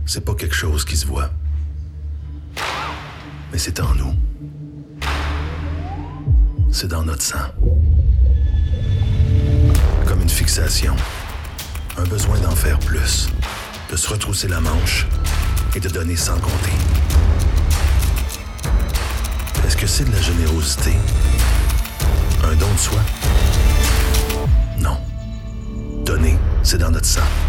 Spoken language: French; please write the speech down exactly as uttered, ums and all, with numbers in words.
c'est pas quelque chose qui se voit. Mais c'est en nous. C'est dans notre sang. Comme une fixation. Un besoin d'en faire plus. De se retrousser la manche et de donner sans compter. Est-ce que c'est de la générosité? Un don de soi? Non. Donner, c'est dans notre sang.